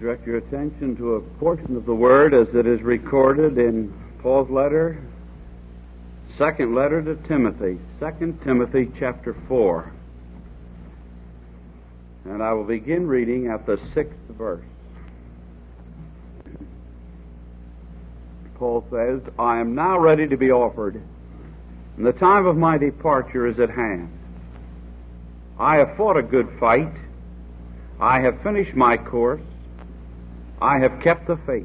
direct your attention to a portion of the Word as it is recorded in Paul's letter, second letter to Timothy, 2 Timothy chapter 4. And I will begin reading at the 6th verse. Paul says, I am now ready to be offered, and the time of my departure is at hand. I have fought a good fight. I have finished my course. I have kept the faith.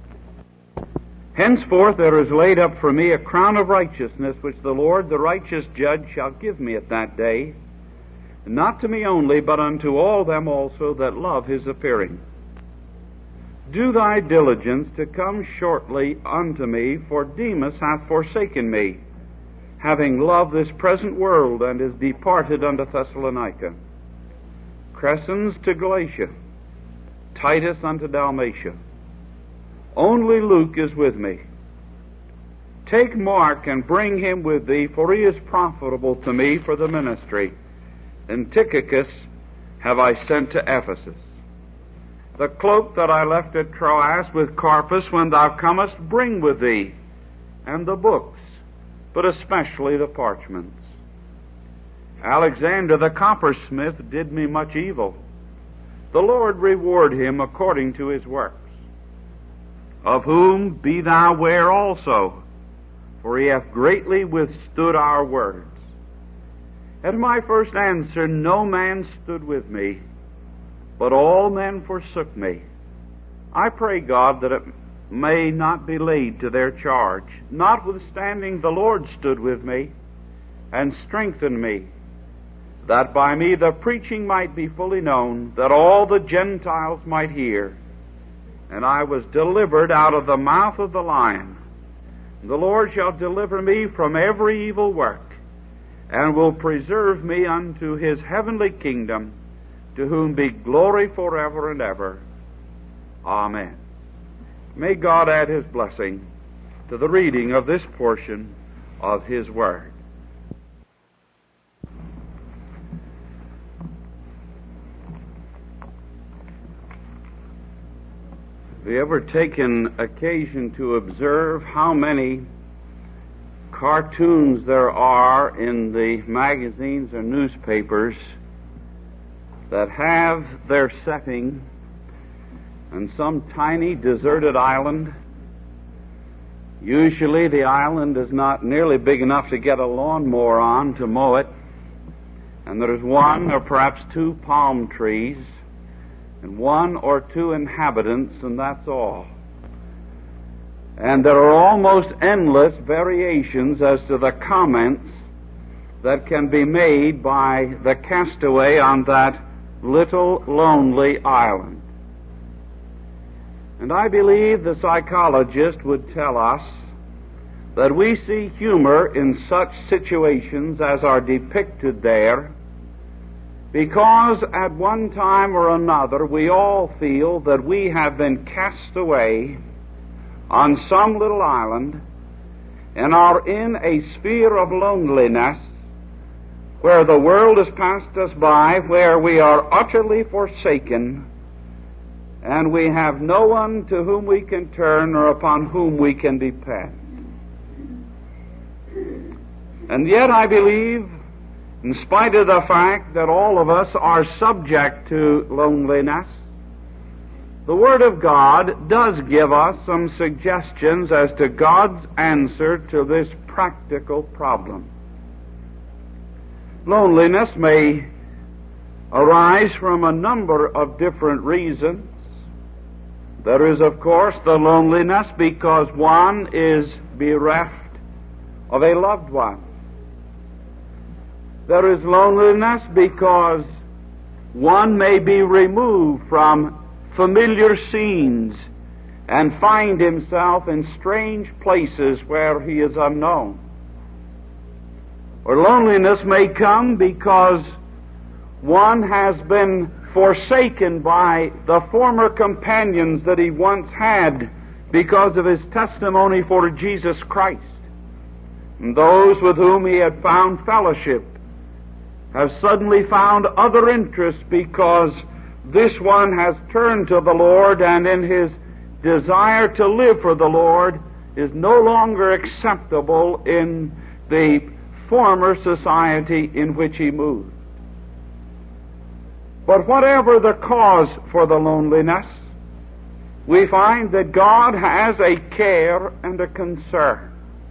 Henceforth there is laid up for me a crown of righteousness, which the Lord, the righteous judge, shall give me at that day, and not to me only, but unto all them also that love his appearing. Do thy diligence to come shortly unto me, for Demas hath forsaken me, having loved this present world, and is departed unto Thessalonica. Crescens to Galatia, Titus unto Dalmatia. Only Luke is with me. Take Mark and bring him with thee, for he is profitable to me for the ministry. And Tychicus have I sent to Ephesus. The cloak that I left at Troas with Carpus, when thou comest, bring with thee, and the books, but especially the parchments. Alexander the coppersmith did me much evil. The Lord reward him according to his works. Of whom be thou ware also, for he hath greatly withstood our words. At my first answer no man stood with me, but all men forsook me. I pray God that it may not be laid to their charge. Notwithstanding the Lord stood with me, and strengthened me, that by me the preaching might be fully known, that all the Gentiles might hear. And I was delivered out of the mouth of the lion. The Lord shall deliver me from every evil work, and will preserve me unto his heavenly kingdom, to whom be glory forever and ever. Amen. May God add his blessing to the reading of this portion of his word. Have you ever taken occasion to observe how many cartoons there are in the magazines or newspapers that have their setting on some tiny deserted island? Usually the island is not nearly big enough to get a lawnmower on to mow it, and there's one or perhaps two palm trees and one or two inhabitants, and that's all. And there are almost endless variations as to the comments that can be made by the castaway on that little lonely island. And I believe the psychologist would tell us that we see humor in such situations as are depicted there because at one time or another we all feel that we have been cast away on some little island and are in a sphere of loneliness where the world has passed us by, where we are utterly forsaken, and we have no one to whom we can turn or upon whom we can depend. And yet I believe, in spite of the fact that all of us are subject to loneliness, the Word of God does give us some suggestions as to God's answer to this practical problem. Loneliness may arise from a number of different reasons. There is, of course, the loneliness because one is bereft of a loved one. There is loneliness because one may be removed from familiar scenes and find himself in strange places where he is unknown. Or loneliness may come because one has been forsaken by the former companions that he once had because of his testimony for Jesus Christ. And those with whom he had found fellowship have suddenly found other interests because this one has turned to the Lord, and in his desire to live for the Lord is no longer acceptable in the former society in which he moved. But whatever the cause for the loneliness, we find that God has a care and a concern.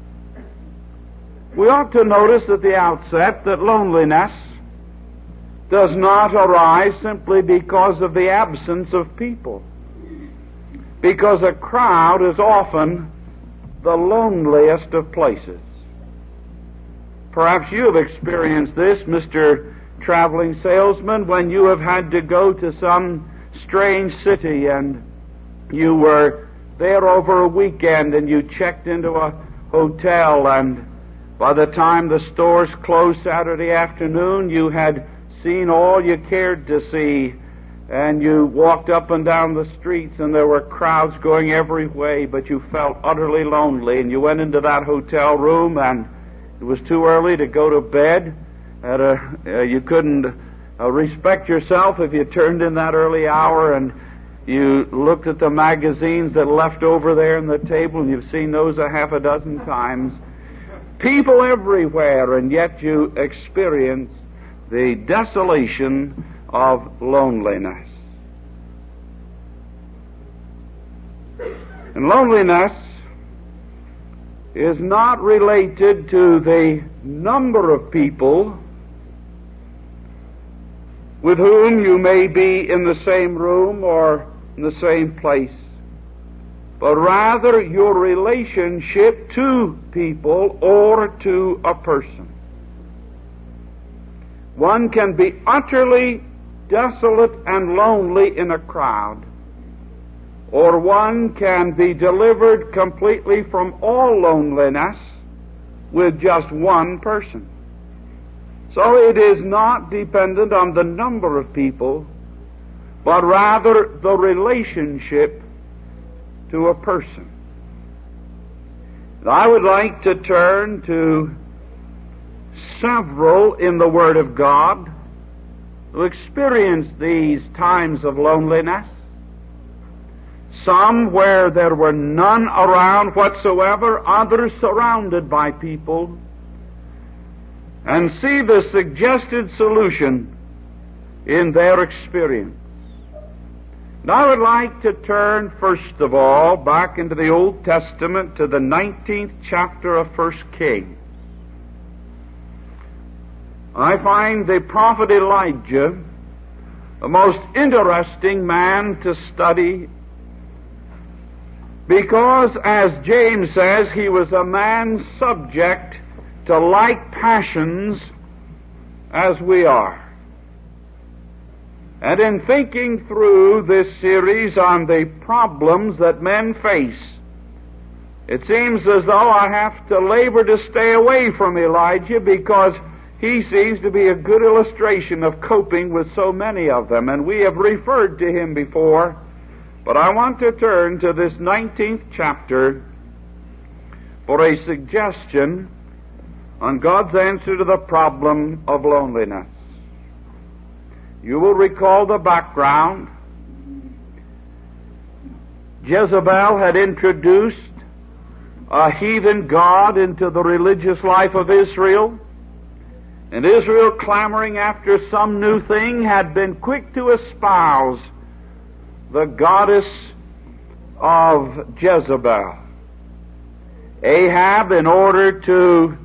We ought to notice at the outset that loneliness does not arise simply because of the absence of people, because a crowd is often the loneliest of places. Perhaps you have experienced this, Mr. Traveling Salesman, when you have had to go to some strange city and you were there over a weekend and you checked into a hotel, and by the time the stores closed Saturday afternoon, you had seen all you cared to see, and you walked up and down the streets and there were crowds going every way, but you felt utterly lonely, and you went into that hotel room and it was too early to go to bed. You couldn't respect yourself if you turned in that early hour, and you looked at the magazines that left over there on the table, and you've seen those a half a dozen times. People everywhere, and yet you experience the desolation of loneliness. And loneliness is not related to the number of people with whom you may be in the same room or in the same place, but rather your relationship to people or to a person. One can be utterly desolate and lonely in a crowd, or one can be delivered completely from all loneliness with just one person. So it is not dependent on the number of people, but rather the relationship to a person. And I would like to turn to several in the Word of God who experienced these times of loneliness, some where there were none around whatsoever, others surrounded by people, and see the suggested solution in their experience. And I would like to turn, first of all, back into the Old Testament to the 19th chapter of 1 Kings. I find the prophet Elijah a most interesting man to study, because, as James says, he was a man subject to like passions as we are. And in thinking through this series on the problems that men face, it seems as though I have to labor to stay away from Elijah, because he seems to be a good illustration of coping with so many of them, and we have referred to him before. But I want to turn to this 19th chapter for a suggestion on God's answer to the problem of loneliness. You will recall the background. Jezebel had introduced a heathen god into the religious life of Israel, and Israel, clamoring after some new thing, had been quick to espouse the goddess of Jezebel. Ahab, in order to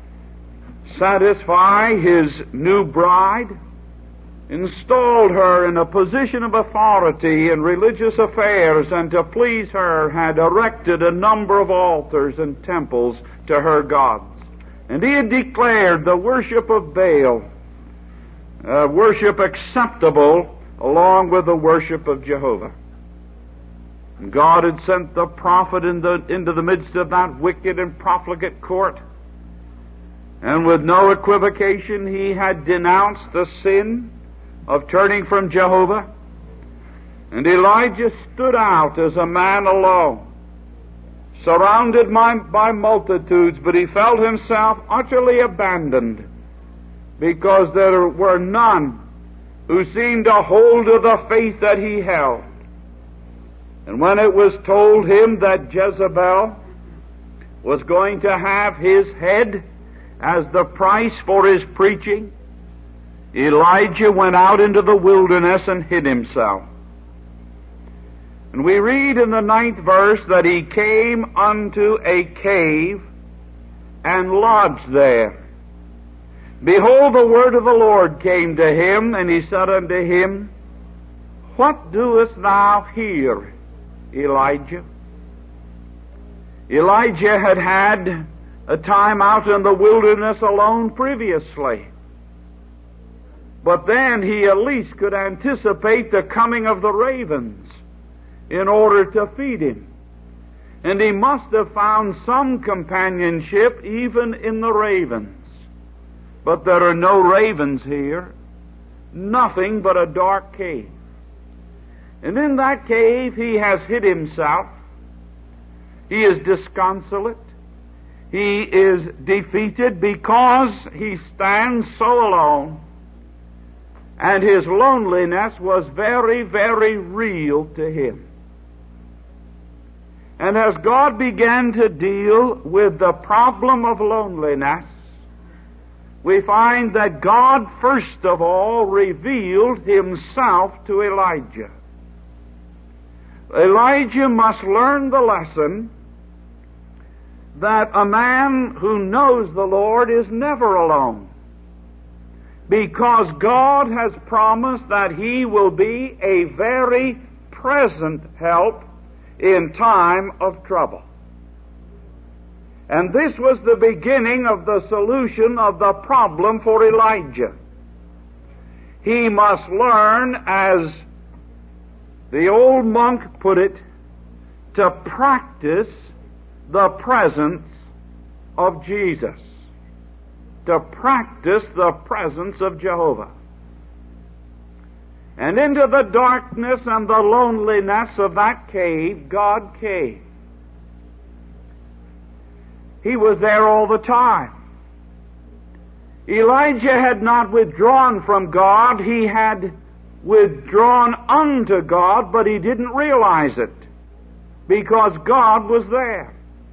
satisfy his new bride, installed her in a position of authority in religious affairs, and to please her had erected a number of altars and temples to her gods. And he had declared the worship of Baal worship acceptable along with the worship of Jehovah. And God had sent the prophet into the midst of that wicked and profligate court, and with no equivocation he had denounced the sin of turning from Jehovah. And Elijah stood out as a man alone, surrounded by multitudes, but he felt himself utterly abandoned, because there were none who seemed to hold to the faith that he held. And when it was told him that Jezebel was going to have his head as the price for his preaching, Elijah went out into the wilderness and hid himself. And we read in the 9th verse that he came unto a cave and lodged there. Behold, the word of the Lord came to him, and he said unto him, What doest thou here, Elijah? Elijah had had a time out in the wilderness alone previously. But then he at least could anticipate the coming of the ravens in order to feed him. And he must have found some companionship even in the ravens. But there are no ravens here, nothing but a dark cave. And in that cave he has hid himself. He is disconsolate. He is defeated because he stands so alone. And his loneliness was very, very real to him. And as God began to deal with the problem of loneliness, we find that God first of all revealed himself to Elijah. Elijah must learn the lesson that a man who knows the Lord is never alone, because God has promised that he will be a very present help in time of trouble. And this was the beginning of the solution of the problem for Elijah. He must learn, as the old monk put it, to practice the presence of Jesus, to practice the presence of Jehovah. And into the darkness and the loneliness of that cave, God came. He was there all the time. Elijah had not withdrawn from God. He had withdrawn unto God, but he didn't realize it, because God was there.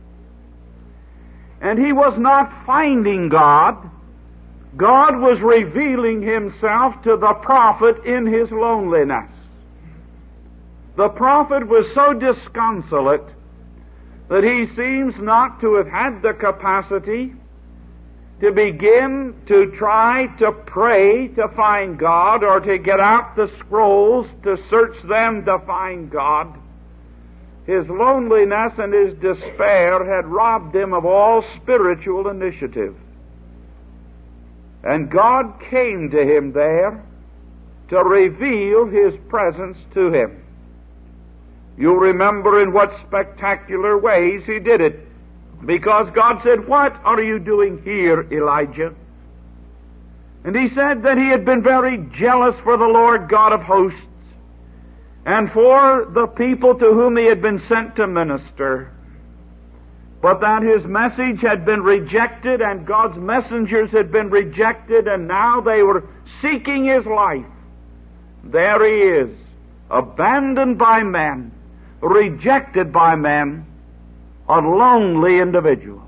And he was not finding God. God was revealing himself to the prophet in his loneliness. The prophet was so disconsolate that he seems not to have had the capacity to begin to try to pray to find God, or to get out the scrolls to search them to find God. His loneliness and his despair had robbed him of all spiritual initiative. And God came to him there to reveal his presence to him. You'll remember in what spectacular ways he did it, because God said, What are you doing here, Elijah? And he said that he had been very jealous for the Lord God of hosts and for the people to whom he had been sent to minister, but that his message had been rejected and God's messengers had been rejected, and now they were seeking his life. There he is, abandoned by men, rejected by men, a lonely individual.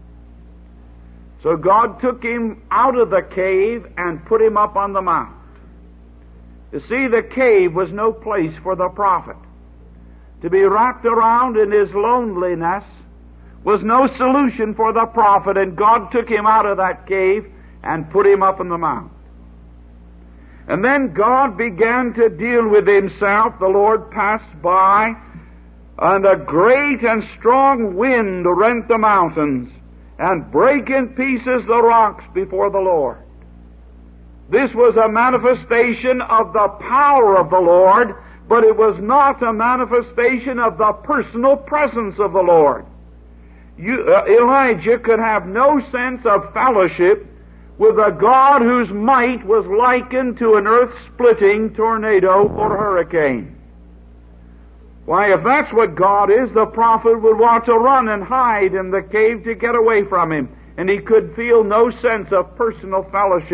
So God took him out of the cave and put him up on the mount. You see, the cave was no place for the prophet. To be wrapped around in his loneliness was no solution for the prophet, and God took him out of that cave and put him up on the mount. And then God began to deal with himself. The Lord passed by, and a great and strong wind rent the mountains and brake in pieces the rocks before the Lord. This was a manifestation of the power of the Lord, but it was not a manifestation of the personal presence of the Lord. Elijah could have no sense of fellowship with a God whose might was likened to an earth-splitting tornado or hurricane. Why, if that's what God is, the prophet would want to run and hide in the cave to get away from him, and he could feel no sense of personal fellowship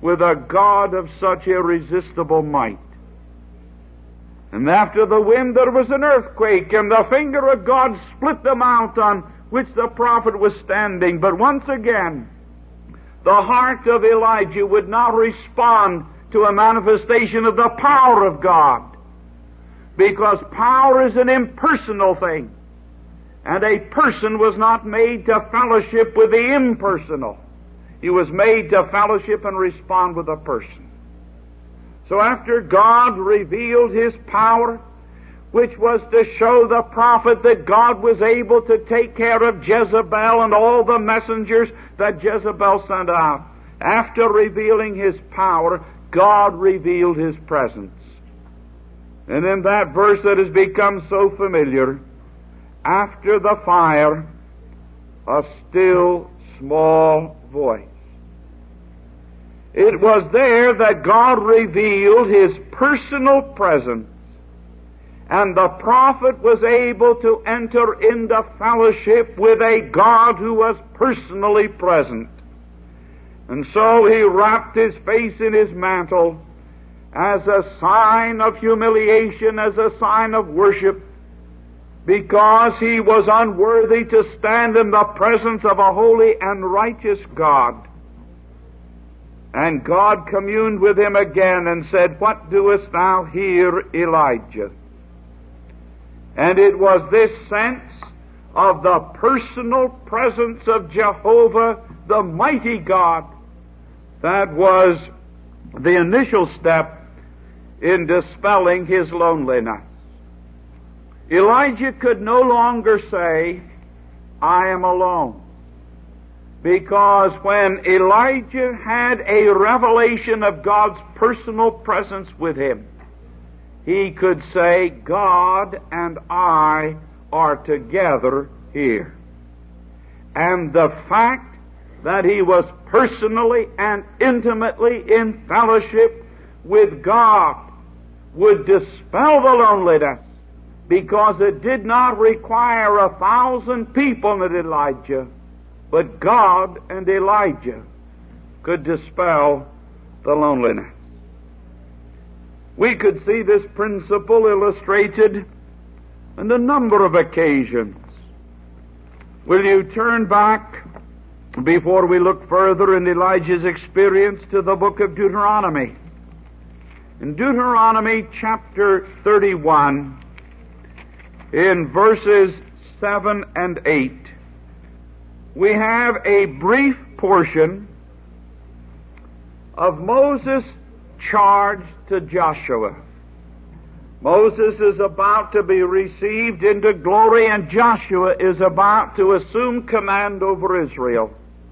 with a God of such irresistible might. And after the wind there was an earthquake, and the finger of God split the mount on which the prophet was standing. But once again, the heart of Elijah would not respond to a manifestation of the power of God, because power is an impersonal thing, and a person was not made to fellowship with the impersonal. He was made to fellowship and respond with a person. So after God revealed His power, which was to show the prophet that God was able to take care of Jezebel and all the messengers that Jezebel sent out, after revealing His power, God revealed His presence. And in that verse that has become so familiar, after the fire, a still small voice. It was there that God revealed His personal presence, and the prophet was able to enter into fellowship with a God who was personally present. And so he wrapped his face in his mantle as a sign of humiliation, as a sign of worship, because he was unworthy to stand in the presence of a holy and righteous God. And God communed with him again and said, "What doest thou here, Elijah?" And it was this sense of the personal presence of Jehovah, the mighty God, that was the initial step in dispelling his loneliness. Elijah could no longer say, "I am alone," because when Elijah had a revelation of God's personal presence with him, he could say, "God and I are together here." And the fact that he was personally and intimately in fellowship with God would dispel the loneliness, because it did not require 1,000 people in Elijah, but God and Elijah could dispel the loneliness. We could see this principle illustrated on a number of occasions. Will you turn back, before we look further in Elijah's experience, to the book of Deuteronomy? In Deuteronomy chapter 31, in verses 7 and 8, we have a brief portion of Moses' charge to Joshua. Moses is about to be received into glory, and Joshua is about to assume command over Israel.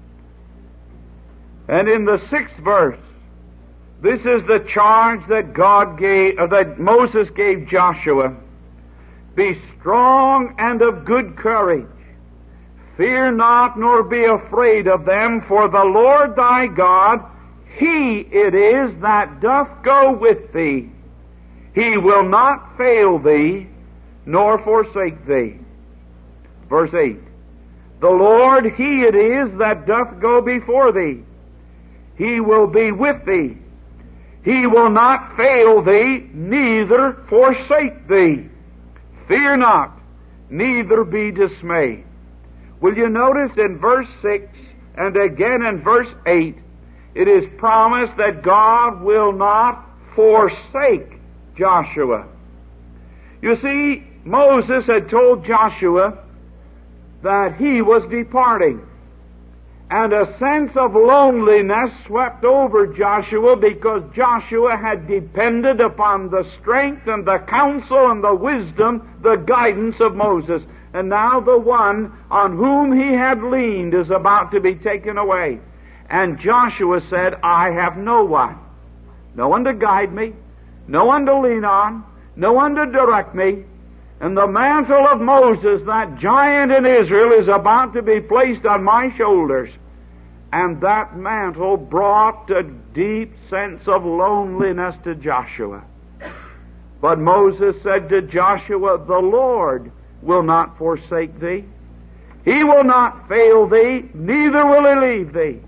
And in the 6th verse, this is the charge that that Moses gave Joshua. "Be strong and of good courage. Fear not, nor be afraid of them, for the Lord thy God, He it is that doth go with thee. He will not fail thee, nor forsake thee." Verse 8, "The Lord, He it is that doth go before thee. He will be with thee. He will not fail thee, neither forsake thee. Fear not, neither be dismayed." Will you notice in verse 6 and again in verse 8, it is promised that God will not forsake Joshua. You see, Moses had told Joshua that he was departing, and a sense of loneliness swept over Joshua, because Joshua had depended upon the strength and the counsel and the wisdom, the guidance of Moses. And now the one on whom he had leaned is about to be taken away. And Joshua said, "I have no one. No one to guide me, no one to lean on, no one to direct me. And the mantle of Moses, that giant in Israel, is about to be placed on my shoulders." And that mantle brought a deep sense of loneliness to Joshua. But Moses said to Joshua, "The Lord will not forsake thee. He will not fail thee, neither will He leave thee.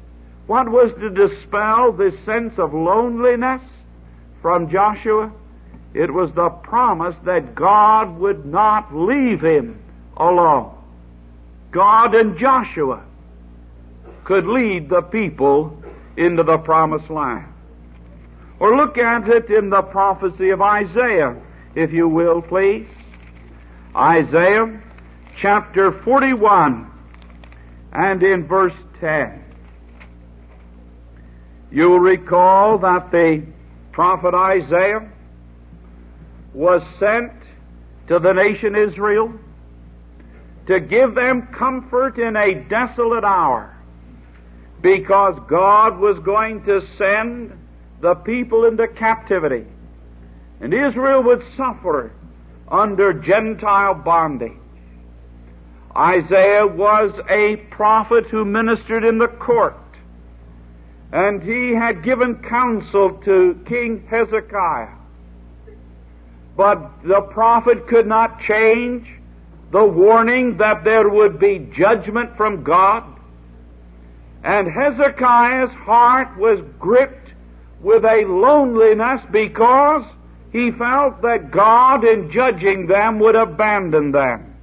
What was to dispel this sense of loneliness from Joshua? It was the promise that God would not leave him alone. God and Joshua could lead the people into the promised land. Or look at it in the prophecy of Isaiah, if you will, please. Isaiah chapter 41 and in verse 10. You will recall that the prophet Isaiah was sent to the nation Israel to give them comfort in a desolate hour, because God was going to send the people into captivity, and Israel would suffer under Gentile bondage. Isaiah was a prophet who ministered in the court, and he had given counsel to King Hezekiah. But the prophet could not change the warning that there would be judgment from God. And Hezekiah's heart was gripped with a loneliness because he felt that God, in judging them, would abandon them.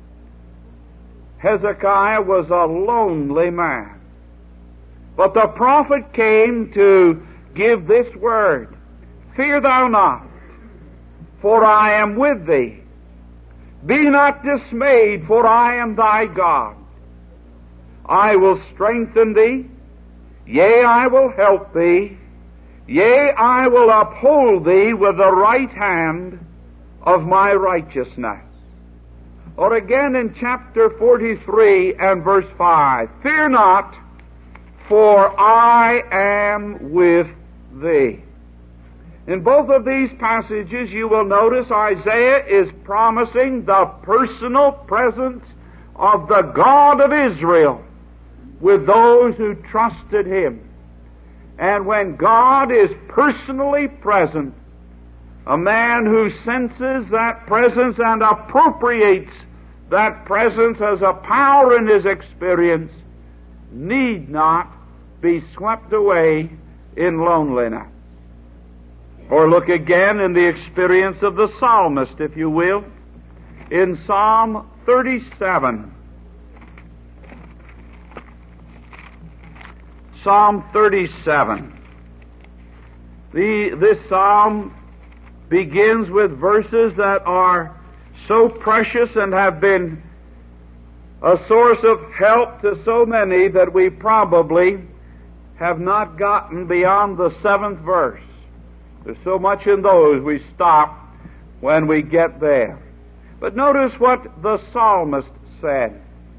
Hezekiah was a lonely man. But the prophet came to give this word: Fear thou not, for I am with thee. Be not dismayed, for I am thy God. I will strengthen thee, yea, I will help thee, yea, I will uphold thee with the right hand of my righteousness. Or again in chapter 43 and verse 5, Fear not, for I am with thee. In both of these passages you will notice Isaiah is promising the personal presence of the God of Israel with those who trusted Him. And when God is personally present, a man who senses that presence and appropriates that presence as a power in his experience need not be swept away in loneliness. Or look again in the experience of the psalmist, if you will, in Psalm 37. Psalm 37. This psalm begins with verses that are so precious and have been a source of help to so many that we probably have not gotten beyond the 7th verse. There's so much in those we stop when we get there. But notice what the psalmist said.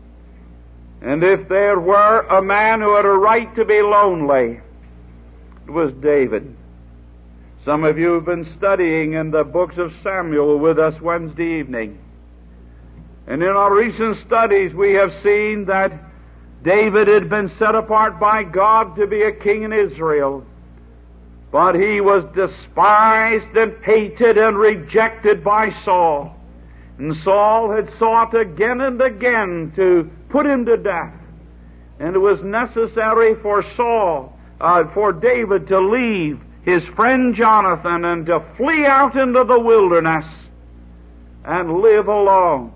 And if there were a man who had a right to be lonely, it was David. Some of you have been studying in the books of Samuel with us Wednesday evening. And in our recent studies we have seen that David had been set apart by God to be a king in Israel. But he was despised and hated and rejected by Saul. And Saul had sought again and again to put him to death. And it was necessary for for David to leave his friend Jonathan and to flee out into the wilderness and live alone.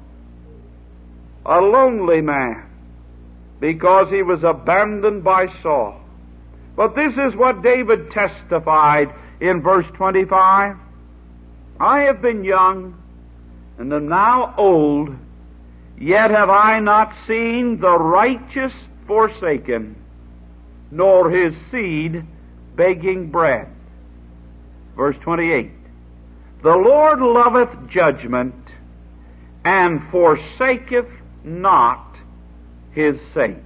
A lonely man, because he was abandoned by Saul. But this is what David testified in verse 25. I have been young and am now old, yet have I not seen the righteous forsaken, nor his seed begging bread. Verse 28. The Lord loveth judgment, and forsaketh not his saints.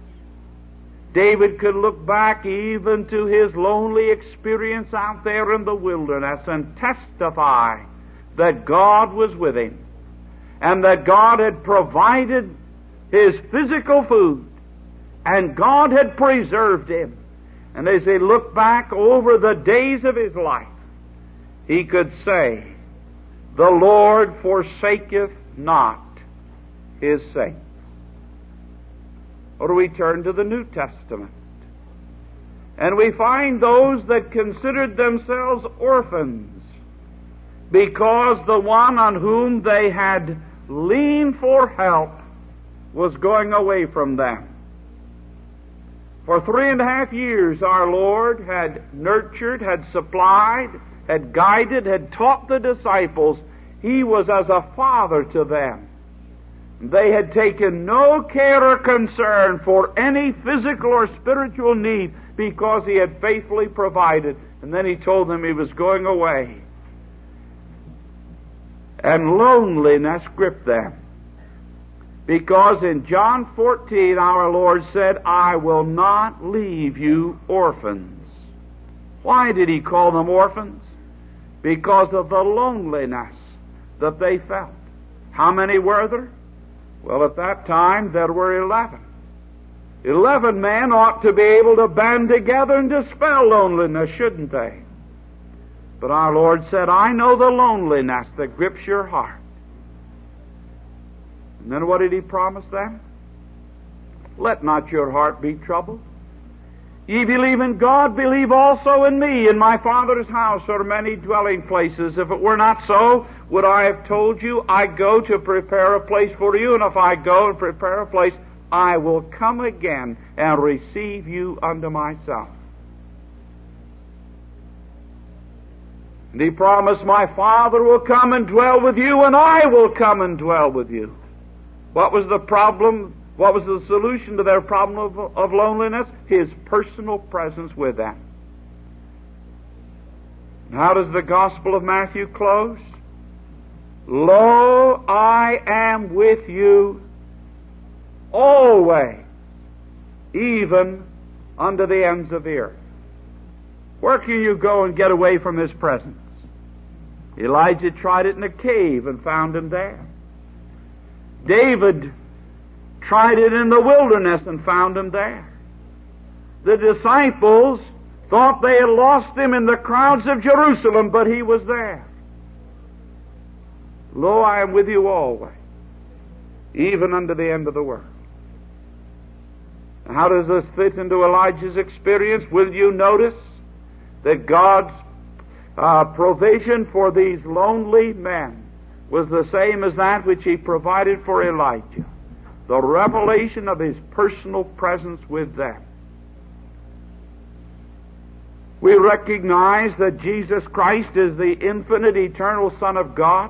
David could look back even to his lonely experience out there in the wilderness and testify that God was with him and that God had provided his physical food and God had preserved him. And as he looked back over the days of his life, he could say, the Lord forsaketh not his saints. Or we turn to the New Testament. And we find those that considered themselves orphans because the one on whom they had leaned for help was going away from them. For 3.5 years our Lord had nurtured, had supplied, had guided, had taught the disciples. He was as a father to them. They had taken no care or concern for any physical or spiritual need because He had faithfully provided. And then He told them He was going away. And loneliness gripped them. Because in John 14 our Lord said, I will not leave you orphans. Why did He call them orphans? Because of the loneliness that they felt. How many were there? Well, at that time there were 11. 11 men ought to be able to band together and dispel loneliness, shouldn't they? But our Lord said, I know the loneliness that grips your heart. And then what did He promise them? Let not your heart be troubled. Ye believe in God, believe also in me. In my Father's house are many dwelling places. If it were not so, would I have told you, I go to prepare a place for you, and if I go and prepare a place, I will come again and receive you unto myself. And He promised, my Father will come and dwell with you, and I will come and dwell with you. What was the problem? What was the solution to their problem of loneliness? His personal presence with them. And how does the Gospel of Matthew close? Lo, I am with you always, even unto the ends of the earth. Where can you go and get away from His presence? Elijah tried it in a cave and found Him there. David tried it in the wilderness and found Him there. The disciples thought they had lost Him in the crowds of Jerusalem, but He was there. Lo, I am with you always, even unto the end of the world. How does this fit into Elijah's experience? Will you notice that God's provision for these lonely men was the same as that which He provided for Elijah? The revelation of His personal presence with them. We recognize that Jesus Christ is the infinite, eternal Son of God.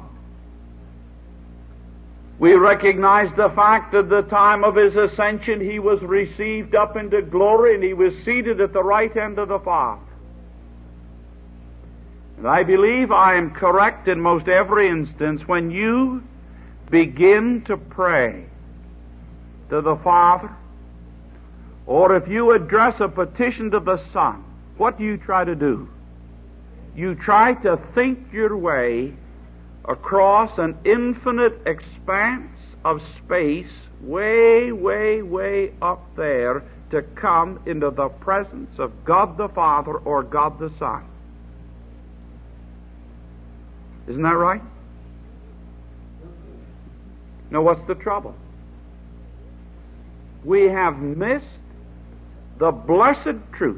We recognize the fact that at the time of His ascension He was received up into glory and He was seated at the right hand of the Father. And I believe I am correct in most every instance when you begin to pray to the Father, or if you address a petition to the Son, what do you try to do? You try to think your way across an infinite expanse of space, way, way, way up there, to come into the presence of God the Father or God the Son. Isn't that right? Now, what's the trouble? We have missed the blessed truth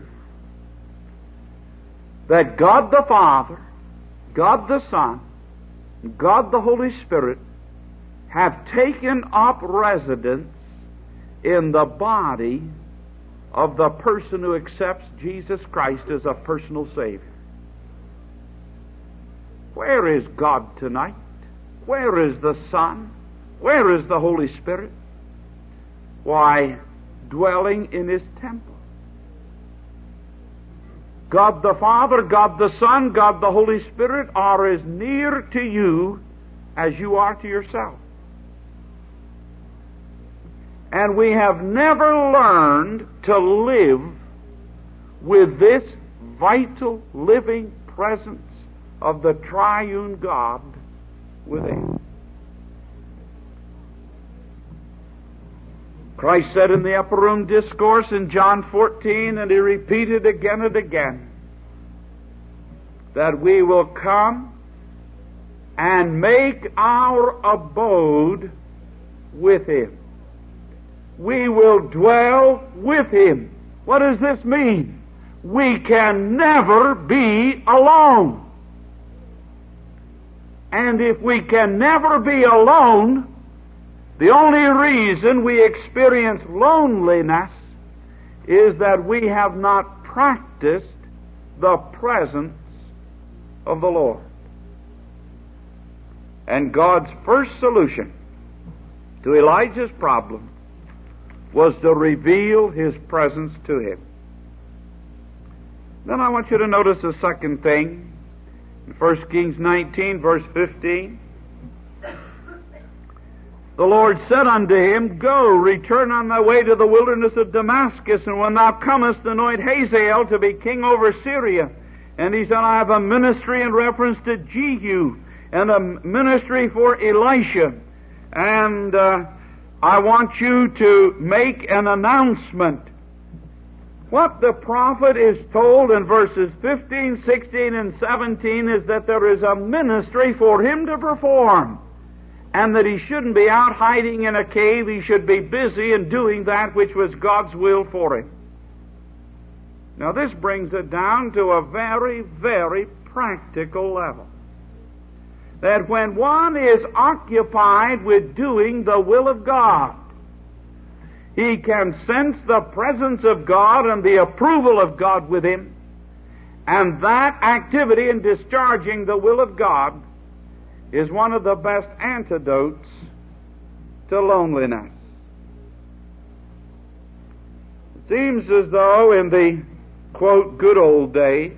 that God the Father, God the Son, God the Holy Spirit have taken up residence in the body of the person who accepts Jesus Christ as a personal Savior. Where is God tonight? Where is the Son? Where is the Holy Spirit? Why, dwelling in His temple. God the Father, God the Son, God the Holy Spirit are as near to you as you are to yourself. And we have never learned to live with this vital, living presence of the triune God within. Christ said in the upper room discourse in John 14, and He repeated again and again, that we will come and make our abode with Him. We will dwell with Him. What does this mean? we can never be alone. And if we can never be alone, the only reason we experience loneliness is that we have not practiced the presence of the Lord. And God's first solution to Elijah's problem was to reveal His presence to him. Then I want you to notice the second thing. In 1 Kings 19, verse 15, the Lord said unto him, Go, return on thy way to the wilderness of Damascus, and when thou comest, anoint Hazael to be king over Syria. And he said, I have a ministry in reference to Jehu, and a ministry for Elisha. And I want you to make an announcement. What the prophet is told in verses 15, 16, and 17 is that there is a ministry for him to perform, and that he shouldn't be out hiding in a cave. He should be busy in doing that which was God's will for him. Now this brings it down to a very, very practical level. That when one is occupied with doing the will of God, he can sense the presence of God and the approval of God with him, and that activity in discharging the will of God is one of the best antidotes to loneliness. It seems as though in the, quote, good old days,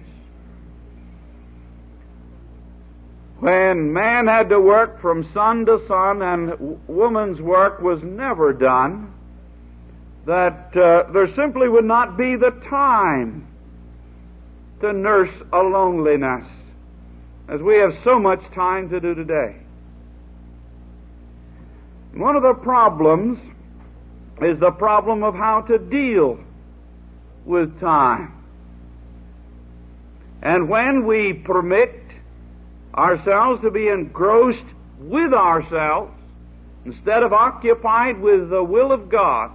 when man had to work from sun to sun and woman's work was never done, that there simply would not be the time to nurse a loneliness as we have so much time to do today. One of the problems is the problem of how to deal with time. And when we permit ourselves to be engrossed with ourselves instead of occupied with the will of God,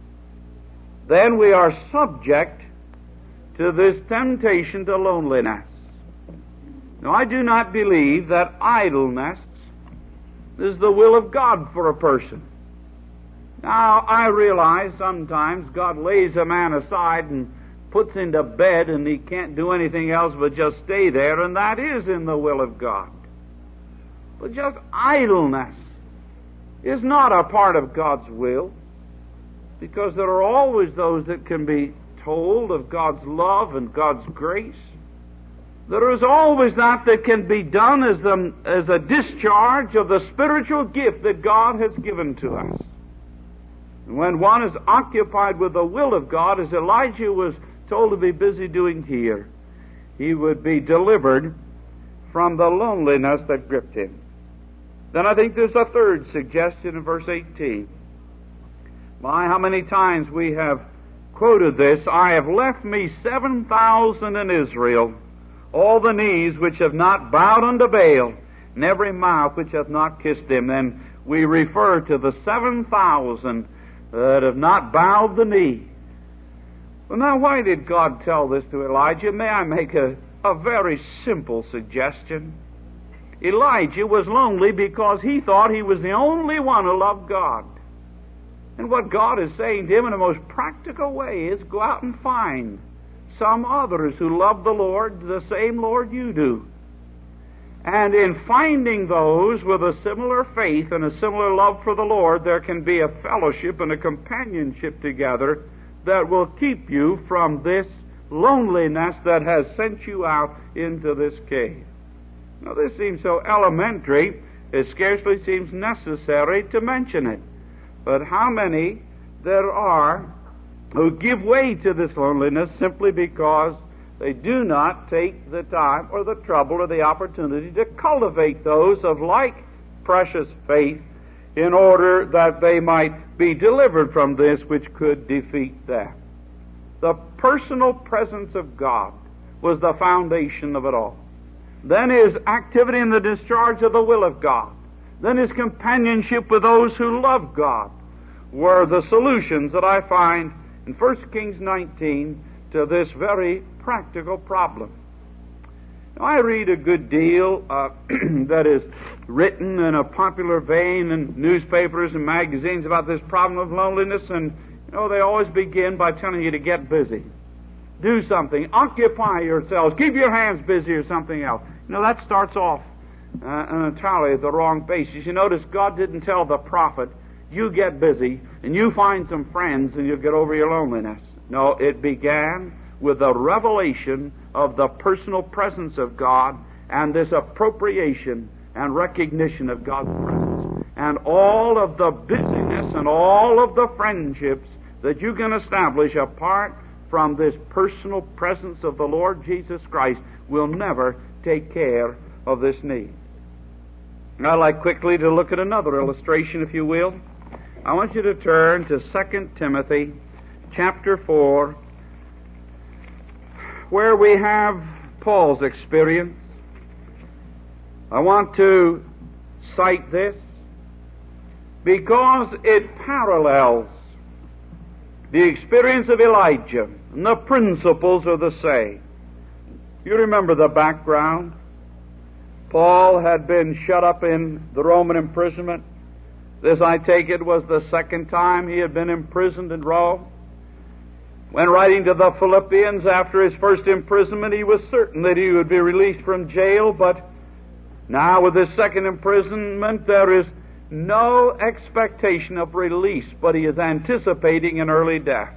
then we are subject to this temptation to loneliness. Now, I do not believe that idleness is the will of God for a person. Now, I realize sometimes God lays a man aside and puts him to bed and he can't do anything else but just stay there, and that is in the will of God. But just idleness is not a part of God's will, because there are always those that can be told of God's love and God's grace. There is always that can be done as a discharge of the spiritual gift that God has given to us. And when one is occupied with the will of God, as Elijah was told to be busy doing here, he would be delivered from the loneliness that gripped him. Then I think there's a third suggestion in verse 18. My, how many times we have quoted this: I have left me 7,000 in Israel, all the knees which have not bowed unto Baal, and every mouth which hath not kissed him. Then we refer to the 7,000 that have not bowed the knee. Well, now, why did God tell this to Elijah? May I make a very simple suggestion? Elijah was lonely because he thought he was the only one who loved God. And what God is saying to him in the most practical way is, go out and find some others who love the Lord, the same Lord you do. And in finding those with a similar faith and a similar love for the Lord, there can be a fellowship and a companionship together that will keep you from this loneliness that has sent you out into this cave. Now, this seems so elementary, it scarcely seems necessary to mention it. But how many there are who give way to this loneliness simply because they do not take the time or the trouble or the opportunity to cultivate those of like precious faith in order that they might be delivered from this which could defeat them. The personal presence of God was the foundation of it all. Then his activity in the discharge of the will of God. Then his companionship with those who love God were the solutions that I find in 1 Kings 19 this very practical problem. Now, I read a good deal that is written in a popular vein in newspapers and magazines about this problem of loneliness, and they always begin by telling you to get busy. Do something. Occupy yourselves. Keep your hands busy or something else. That starts off entirely at the wrong basis. You notice God didn't tell the prophet, you get busy and you find some friends and you'll get over your loneliness. No, it began with the revelation of the personal presence of God and this appropriation and recognition of God's presence. And all of the busyness and all of the friendships that you can establish apart from this personal presence of the Lord Jesus Christ will never take care of this need. I'd like quickly to look at another illustration, if you will. I want you to turn to 2 Timothy chapter 4, where we have Paul's experience. I want to cite this because it parallels the experience of Elijah, and the principles are the same. You remember the background. Paul had been shut up in the Roman imprisonment. This, I take it, was the second time he had been imprisoned in Rome. When writing to the Philippians after his first imprisonment, he was certain that he would be released from jail, but now with his second imprisonment, there is no expectation of release, but he is anticipating an early death.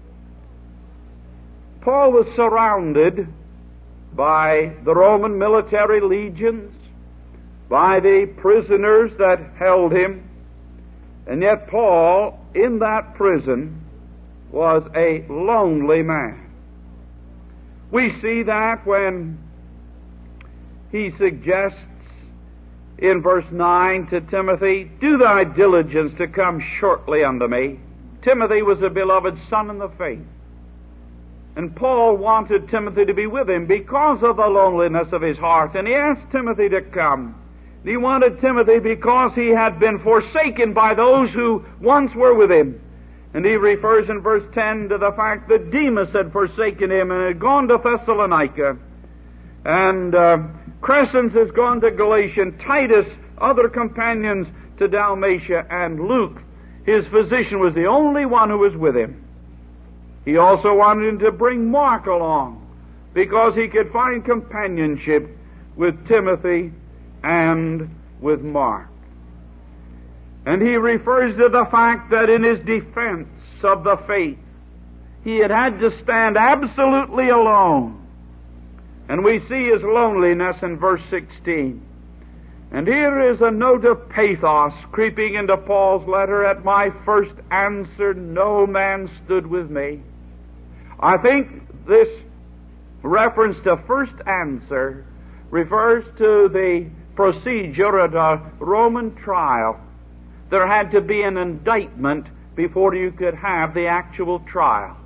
Paul was surrounded by the Roman military legions, by the prisoners that held him, and yet Paul, in that prison, was a lonely man. We see that when he suggests in verse 9 to Timothy, do thy diligence to come shortly unto me. Timothy was a beloved son in the faith. And Paul wanted Timothy to be with him because of the loneliness of his heart. And he asked Timothy to come. He wanted Timothy because he had been forsaken by those who once were with him. And he refers in verse 10 to the fact that Demas had forsaken him and had gone to Thessalonica. And Crescens has gone to Galatia, Titus, other companions to Dalmatia, and Luke, his physician, was the only one who was with him. He also wanted him to bring Mark along because he could find companionship with Timothy and with Mark. And he refers to the fact that in his defense of the faith, he had had to stand absolutely alone. And we see his loneliness in verse 16. And here is a note of pathos creeping into Paul's letter. At my first answer, no man stood with me. I think this reference to first answer refers to the procedure at a Roman trial. There had to be an indictment before you could have the actual trial.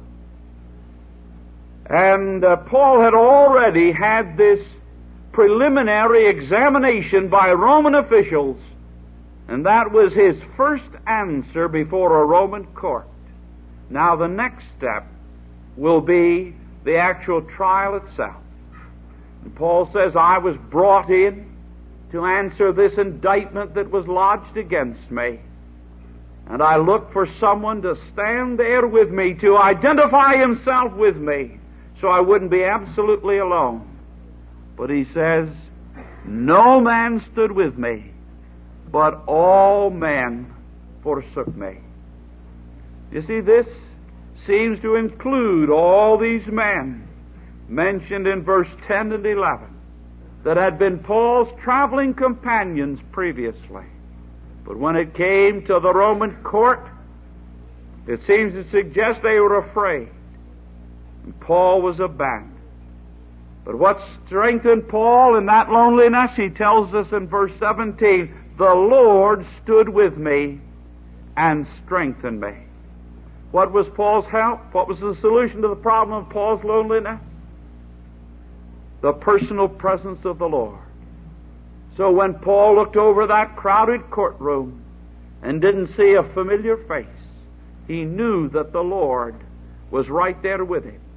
And Paul had already had this preliminary examination by Roman officials, and that was his first answer before a Roman court. Now the next step will be the actual trial itself. And Paul says, I was brought in to answer this indictment that was lodged against me. And I looked for someone to stand there with me, to identify himself with me, so I wouldn't be absolutely alone. But he says, no man stood with me, but all men forsook me. You see, this seems to include all these men mentioned in verse 10 and 11 that had been Paul's traveling companions previously. But when it came to the Roman court, it seems to suggest they were afraid. And Paul was abandoned. But what strengthened Paul in that loneliness? He tells us in verse 17, the Lord stood with me and strengthened me. What was Paul's help? What was the solution to the problem of Paul's loneliness? The personal presence of the Lord. So when Paul looked over that crowded courtroom and didn't see a familiar face, he knew that the Lord was right there with him.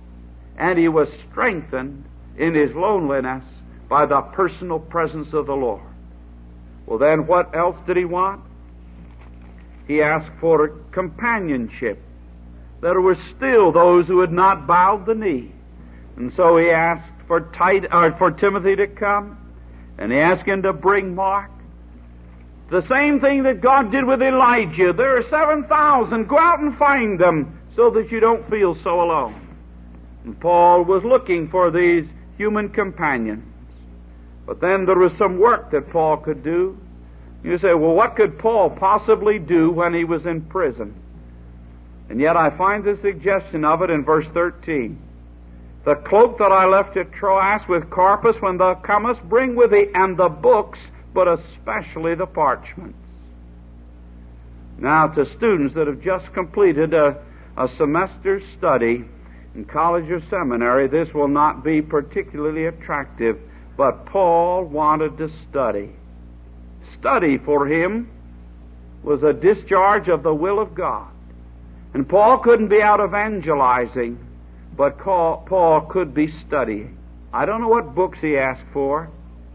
and he was strengthened in his loneliness by the personal presence of the Lord. Well, then what else did he want? He asked for companionship. There were still those who had not bowed the knee. And so he asked for Timothy to come, and he asked him to bring Mark. The same thing that God did with Elijah. There are 7,000. Go out and find them so that you don't feel so alone. And Paul was looking for these human companions. But then there was some work that Paul could do. You say, well, what could Paul possibly do when he was in prison? And yet I find the suggestion of it in verse 13. The cloak that I left at Troas with Carpus, when thou comest, bring with thee, and the books, but especially the parchments. Now, to students that have just completed a semester's study in college or seminary, this will not be particularly attractive, but Paul wanted to study. Study for him was a discharge of the will of God. And Paul couldn't be out evangelizing, but Paul could be studying. I don't know what books he asked for.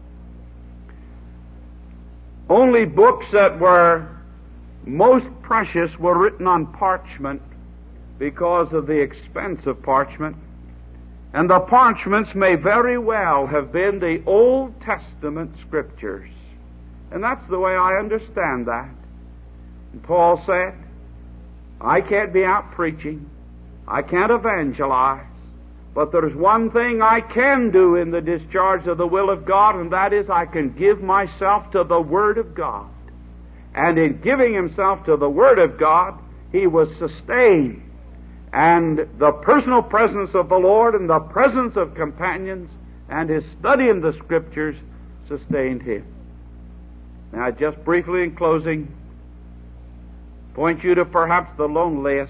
Only books that were most precious were written on parchment because of the expense of parchment. And the parchments may very well have been the Old Testament Scriptures. And that's the way I understand that. And Paul said, I can't be out preaching. I can't evangelize. But there's one thing I can do in the discharge of the will of God, and that is I can give myself to the Word of God. And in giving himself to the Word of God, he was sustained. And the personal presence of the Lord and the presence of companions and his study in the Scriptures sustained him. Now, just briefly in closing, point you to perhaps the loneliest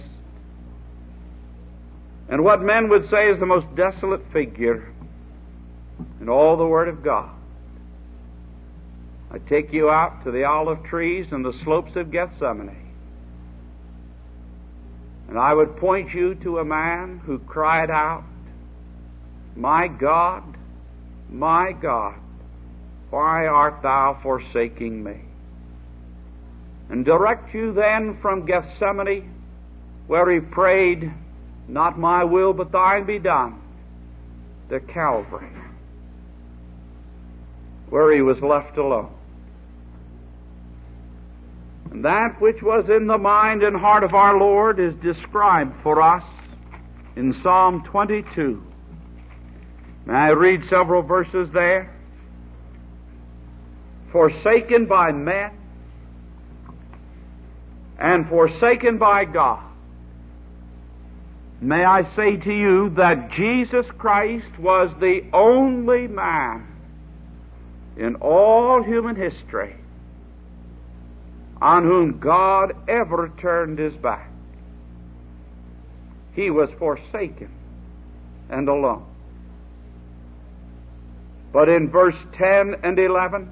and what men would say is the most desolate figure in all the Word of God. I take you out to the olive trees and the slopes of Gethsemane, and I would point you to a man who cried out, my God, why art thou forsaking me? And direct you then from Gethsemane, where he prayed, not my will but thine be done, to Calvary, where he was left alone. And that which was in the mind and heart of our Lord is described for us in Psalm 22. May I read several verses there? Forsaken by men and forsaken by God. May I say to you that Jesus Christ was the only man in all human history on whom God ever turned his back. He was forsaken and alone. But in verse 10 and 11,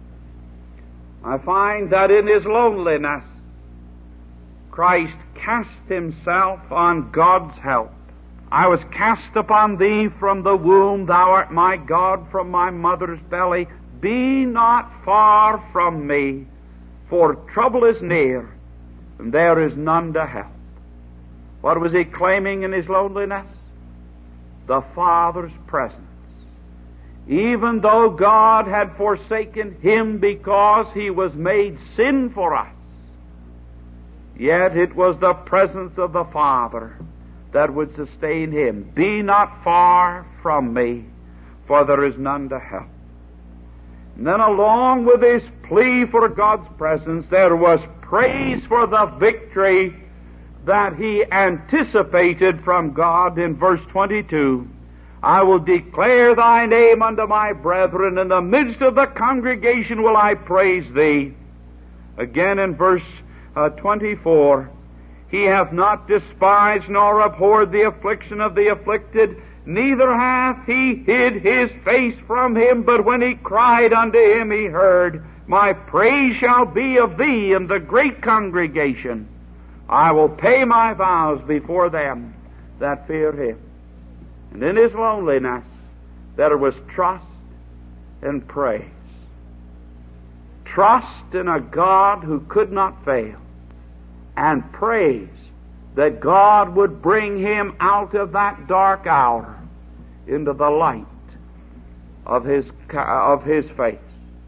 I find that in his loneliness, Christ cast himself on God's help. I was cast upon thee from the womb, thou art my God from my mother's belly. Be not far from me, for trouble is near, and there is none to help. What was he claiming in his loneliness? The Father's presence. Even though God had forsaken him because he was made sin for us, yet it was the presence of the Father that would sustain him. Be not far from me, for there is none to help. And then along with this plea for God's presence, there was praise for the victory that he anticipated from God in verse 22. I will declare thy name unto my brethren. In the midst of the congregation will I praise thee. Again in verse 24, he hath not despised nor abhorred the affliction of the afflicted, neither hath he hid his face from him, but when he cried unto him, he heard. My praise shall be of thee in the great congregation. I will pay my vows before them that fear him. And in his loneliness, there was trust and praise. Trust in a God who could not fail, and praise that God would bring him out of that dark hour into the light of his face.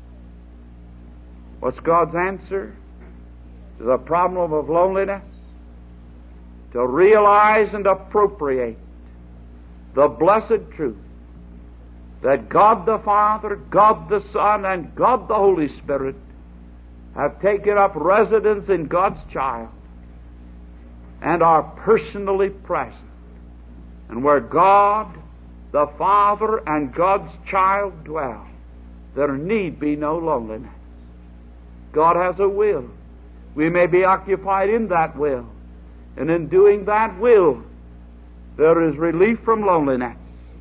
What's God's answer to the problem of loneliness? To realize and appropriate the blessed truth that God the Father, God the Son, and God the Holy Spirit have taken up residence in God's child and are personally present. And where God the Father and God's child dwell, there need be no loneliness. God has a will. We may be occupied in that will. And in doing that will, there is relief from loneliness.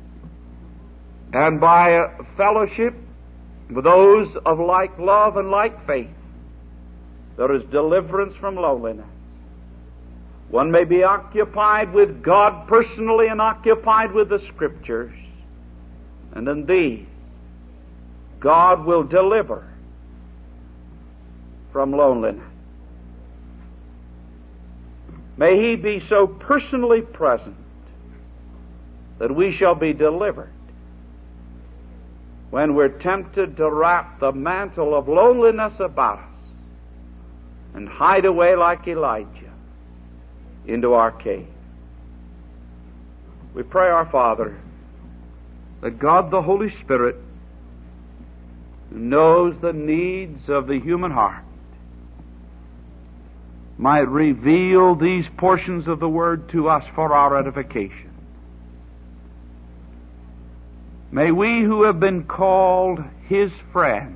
And by a fellowship with those of like love and like faith, there is deliverance from loneliness. One may be occupied with God personally and occupied with the Scriptures. And in these, God will deliver from loneliness. May He be so personally present that we shall be delivered when we're tempted to wrap the mantle of loneliness about us and hide away like Elijah into our cave. We pray, our Father, that God the Holy Spirit, who knows the needs of the human heart, might reveal these portions of the Word to us for our edification. May we who have been called His friends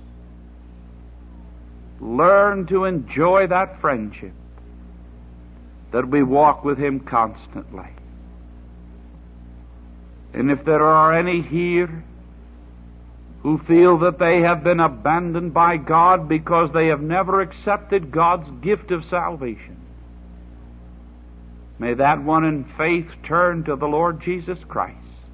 learn to enjoy that friendship, that we walk with Him constantly. And if there are any here who feel that they have been abandoned by God because they have never accepted God's gift of salvation, may that one in faith turn to the Lord Jesus Christ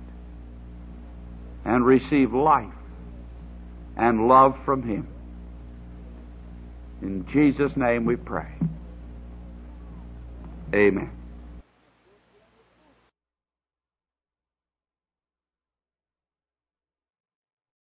and receive life and love from Him. In Jesus' name we pray. Amen.